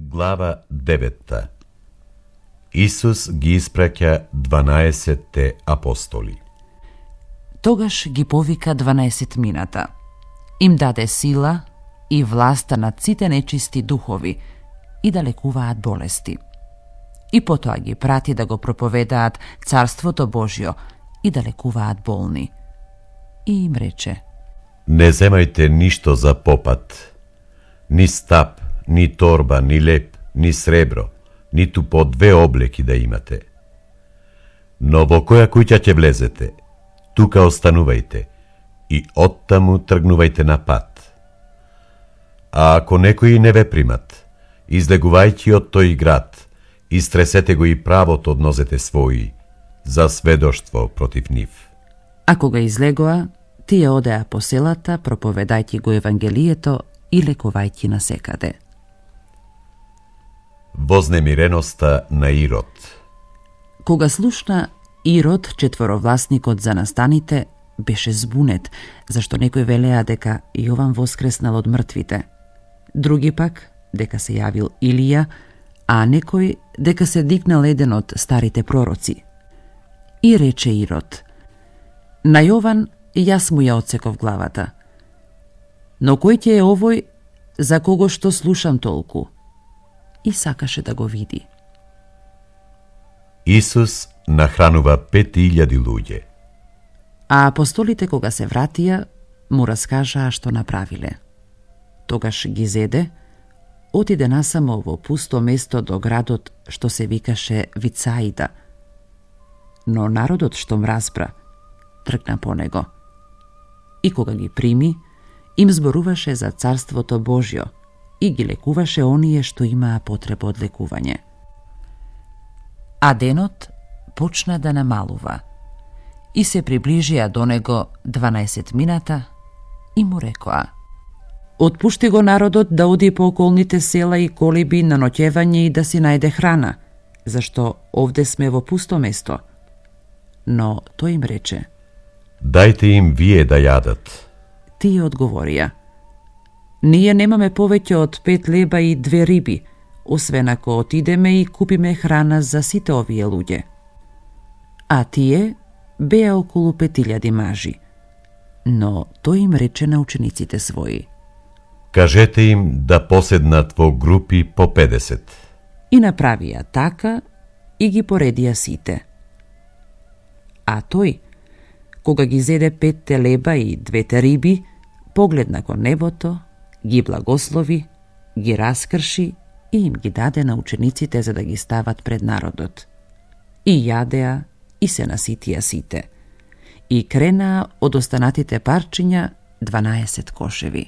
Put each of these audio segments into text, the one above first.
Глава 9. Исус ги испраќа 12 апостоли. Тогаш ги повика 12 мината. Им даде сила и власта над сите нечисти духови и да лекуваат болести. И потоа ги прати да го проповедаат Царството Божјо и да лекуваат болни. И им рече: Не земајте ништо за попат, ни стап, ни торба, ни леп, ни сребро, ниту по 2 облеки да имате. Но во која куќа ќе влезете, тука останувајте и оттаму тргнувајте на пат. А ако некои не ве примат, излегувајќи од тој град, истресете го и правото од нозете своји, за сведоштво против нив. А кога излегоа, тие одеа по селата, проповедајќи го Евангелието и лекувајќи насекаде. Вознемиреноста на Ирод. Кога слушна Ирод, четворовласникот за настаните, беше збунет, зашто некои велеа дека Јован воскреснал од мртвите, други пак дека се јавил Илија, а некој дека се дигнал еден од старите пророци. И рече Ирод: На Јован јас му ја отсеков главата. Но кој ќе е овој за кого што слушам толку? И сакаше да го види. Исус нахранува 5000 луѓе. А апостолите кога се вратија, му раскажаа што направиле. Тогаш ги зеде, отиде насамо во пусто место до градот што се викаше Вицаида. Но народот што мразбра, тргна по него. И кога ги прими, им зборуваше за Царството Божјо и ги лекуваше оние што имаа потреба од лекување. А денот почна да намалува и се приближија до него 12 мината и му рекоа: Отпушти го народот да оди по околните села и колиби на ноќевање и да си најде храна, зашто овде сме во пусто место. Но тој им рече: Дајте им вие да јадат. Тие одговорија: Ние немаме повеќе од 5 леба и 2 риби, освен ако отидеме и купиме храна за сите овие луѓе. А тие беа околу 5000 мажи. Но тој им рече на учениците своји: Кажете им да поседнат во групи по 50. И направија така и ги поредија сите. А тој, кога ги зеде 5 леба и 2 риби, погледна кон небото, ги благослови, ги раскрши и им ги даде на учениците за да ги стават пред народот. И јадеа и се наситија сите. И кренаа од останатите парчиња 12 кошеви.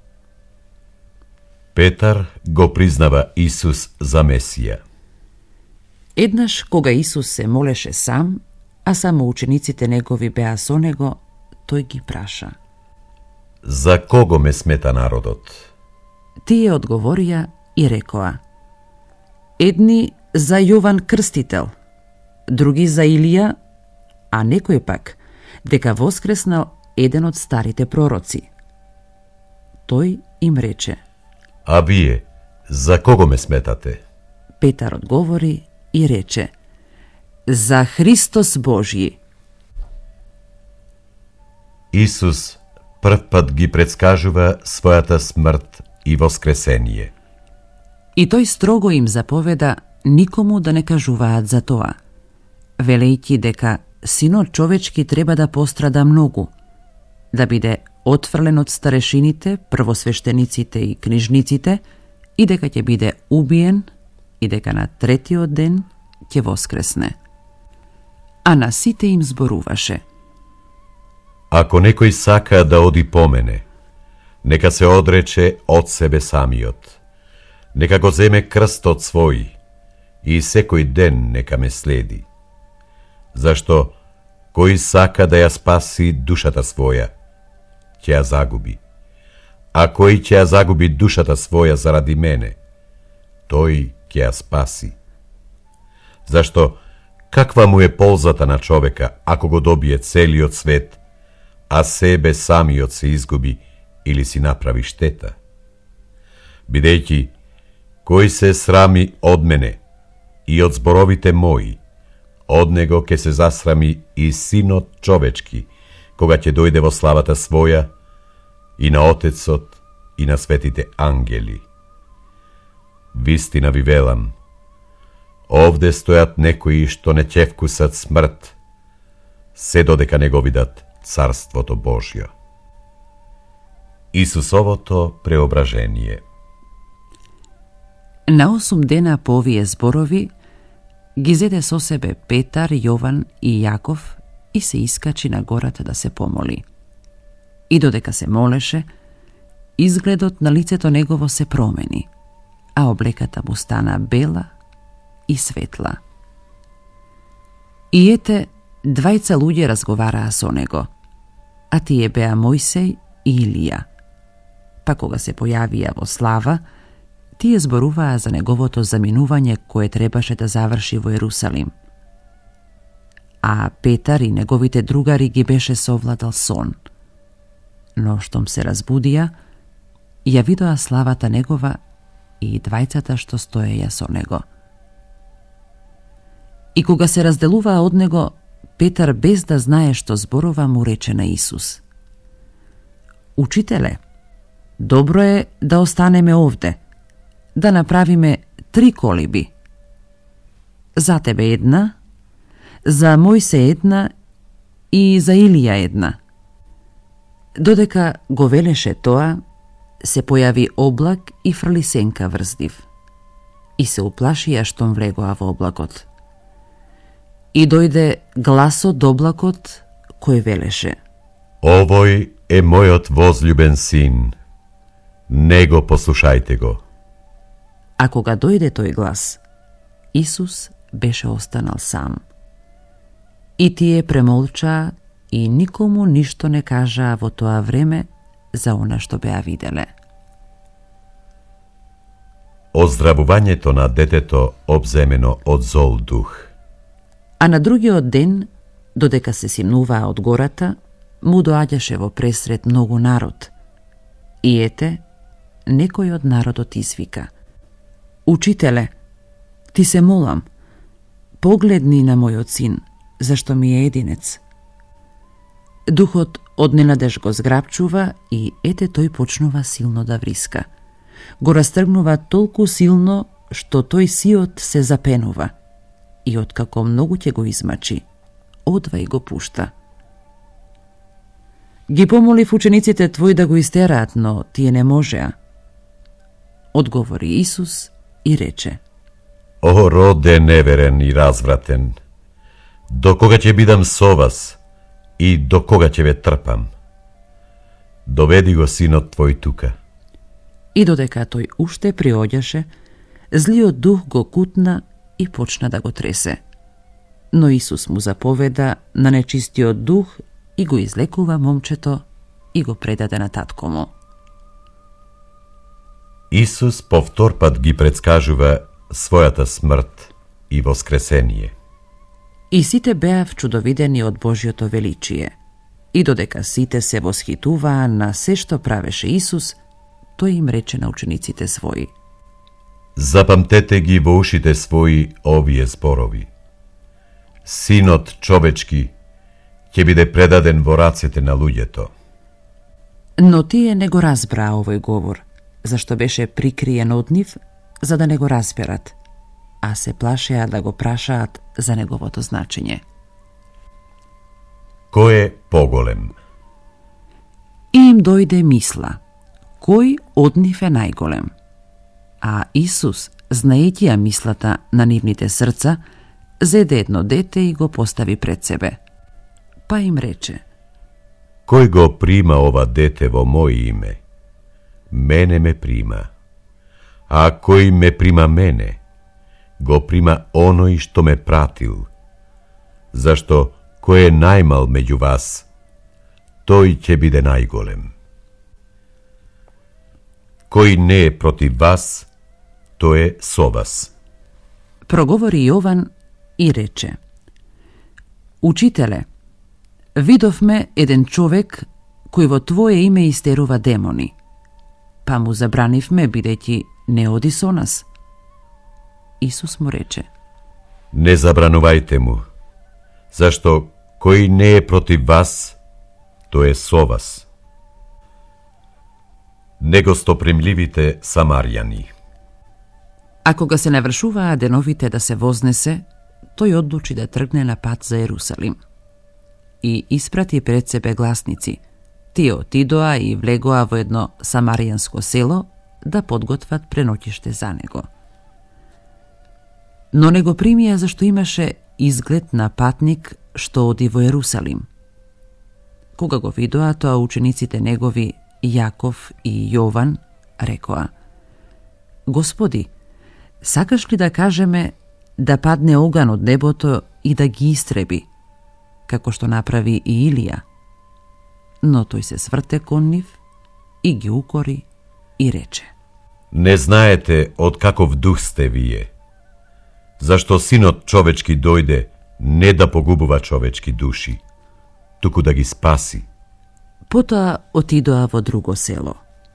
Петар го признава Исус за Месија. Еднаш кога Исус се молеше сам, а само учениците негови беа со него, тој ги праша: За кого ме смета народот? Тие одговорија и рекоа: Едни за Јован Крстител, други за Илија, а некој пак дека воскреснал еден од старите пророци. Тој им рече: А вие, за кого ме сметате? Петар одговори и рече: За Христос Божји. Исус прв пат ги предскажува својата смрт и воскресение. И тој строго им заповеда никому да не кажуваат за тоа, велејќи дека Синот човечки треба да пострада многу, да биде отфрлен од старешините, првосвештениците и книжниците, и дека ќе биде убиен, и дека на 3-тиот ден ќе воскресне. А на сите им зборуваше: Ако некој сака да оди по мене, нека се одрече од себе самиот, нека го земе крстот свој и секој ден нека ме следи. Зашто кој сака да ја спаси душата своја, ќе ја загуби. А кој ќе ја загуби душата своја заради мене, тој ќе ја спаси. Зашто каква му е ползата на човека ако го добие целиот свет, а себе самиот се изгуби или си направи штета? Бидејќи Кој се срами од мене и од зборовите мои, од него ќе се засрами и Синот човечки, кога ќе дојде во славата своја, и на Отецот, и на светите ангели. Вистина ви велам, овде стојат некои што не ќе вкусат смрт, се додека не го видат Царството Божјо. Исусовото преображение. На 8 дена по овие зборови ги зеде со себе Петар, Јован и Јаков и се искачи на гората да се помоли. И додека се молеше, изгледот на лицето негово се промени, а облеката му стана бела и светла. И ете, двајца луѓе разговараа со него, а тие беа Мојсей и Илија. Па кога се појавија во слава, тие зборуваа за неговото заминување кое требаше да заврши во Ерусалим. А Петар и неговите другари ги беше совладал сон. Но штом се разбудија, ја видоа славата негова и двајцата што стоеја со него. И кога се разделуваа од него, Петар без да знае што зборува му рече на Исус: Учителе, добро е да останеме овде, да направиме 3 колиби. За тебе една, за Мојсе една и за Илија една. Додека го велеше тоа, се појави облак и фрли сенка врз нив. И се уплашија штом влегоа во облакот. И дојде глас од облакот кој велеше: Овој е мојот возљубен син, него послушајте го. А кога дојде тој глас, Исус беше останал сам. И тие премолчаа и никому ништо не кажаа во тоа време за она што беа виделе. Оздравувањето на детето обземено од зол дух. А на другиот ден, додека се симнуваа од гората, му доаѓаше во пресред многу народ. И ете, некој од народот извика: Учителе, ти се молам, погледни на мојот син, зашто ми е единец. Духот од ненадеж го зграбчува и ете тој почнува силно да вриска. Го растргнува толку силно што тој сиот се запенува и откако многу ќе го измачи, одва и го пушта. Ги помолив учениците твои да го истераат, но тие не можеа. Одговори Исус и рече: О, роде неверен и развратен, до кога ќе бидам со вас и до кога ќе ве трпам? Доведи го синот твој тука. И додека тој уште приоѓаше, злиот дух го кутна и почна да го тресе. Но Исус му заповеда на нечистиот дух и го излекува момчето и го предаде на татко му. Исус повтор пат ги предскажува својата смрт и воскресение. И сите беа вчудовидени од Божјото величие. И додека сите се восхитуваа на се што правеше Исус, тој им рече на учениците своји: Запамтете ги во ушите своји овие зборови. Синот човечки ќе биде предаден во рацете на луѓето. Но тие не го разбраа овој говор, зашто беше прикриен од нив, за да не го разберат, а се плашеа да го прашаат за неговото значење. Кој е поголем? И им дојде мисла, кој од нив е најголем? А Исус, знаејќи ја мислата на нивните срца, зеде едно дете и го постави пред себе. Па им рече: Кој го прима ова дете во моје име, мене ме прима. А кој ме прима мене, го прима оној што ме пратил. Зашто кој е најмал меѓу вас, тој ќе биде најголем. Кој не е против вас, тој е со вас. Проговори Јован и рече: Учителе, видовме еден човек кој во Твое име истерува демони. Па му забранивме, бидејќи не оди со нас, Isus mu reče: Ne zabranuvajte mu, zašto koji ne je protiv vas, to je so vas. Nego stoprimljivite Samarjani. Ako ga se navršува деновите да се вознесе, тој одлучи да тргне на пат за Ерусалим. И испрати пред себе гласници. Тие отидоа и влегоа во едно самаријанско село да подготват преноќиште за него. Но не го примија зашто имаше изглед на патник што оди во Ерусалим. Кога го видоа тоа, учениците негови Јаков и Јован рекоа: Господи, сакаш ли да кажеме да падне оган од небото и да ги истреби, како што направи и Илија? Но тој се сврте кон нив и ги укори и рече: Не знаете од каков дух сте вие, зашто Синот човечки дојде не да погубува човечки души, туку да ги спаси. Потоа отидоа во друго село.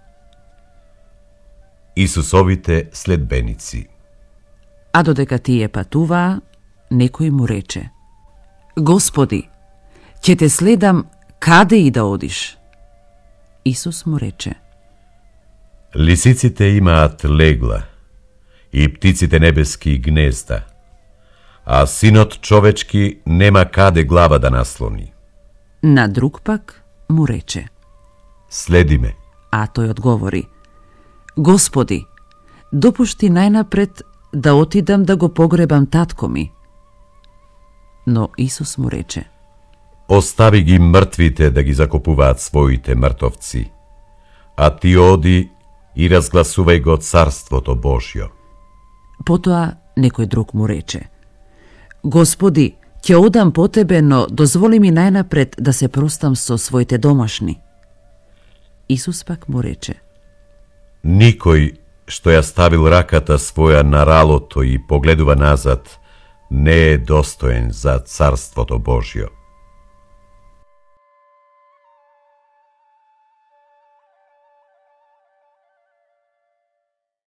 Исусовите следбеници. А додека тие патуваа, некој му рече: Господи, ќе те следам каде и да одиш. Исус му рече: Лисиците имаат легла и птиците небески гнезда, а Синот човечки нема каде глава да наслони. На друг пак му рече: Следи ме. А тој одговори: Господи, допушти најнапред да отидам да го погребам татко ми. Но Исус му рече: Остави ги мртвите да ги закопуваат своите мртовци, а ти оди и разгласувај го Царството Божјо. Потоа некој друг му рече: Господи, ќе одам по тебе, но дозволи ми најнапред да се простам со своите домашни. Исус пак му рече: Никој што ја ставил раката своја на ралото и погледува назад, не е достоен за Царството Божјо.